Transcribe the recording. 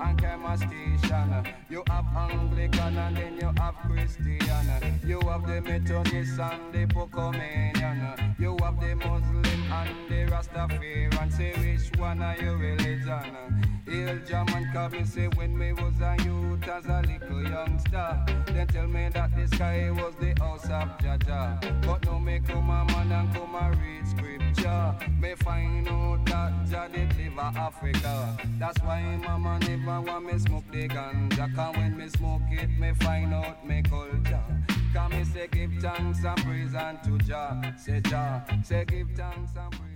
Karma Station. You have Anglican and then you have Christian. You have the Methodist and the Pocomanian. You have the Muslim and the Rastafarian. Say which one are your religion? Hail German cabin say when me was a youth as a little youngster. Then tell me that the sky was the house of Jaja. But now me come a man and come a read scripture. Me find out that Jah did live a Africa. That's why mama never want me smoke the ganja. Cause when me smoke it, me find out me culture. Cause me say give thanks and praise unto Jah. Say Jah, say give thanks and praise.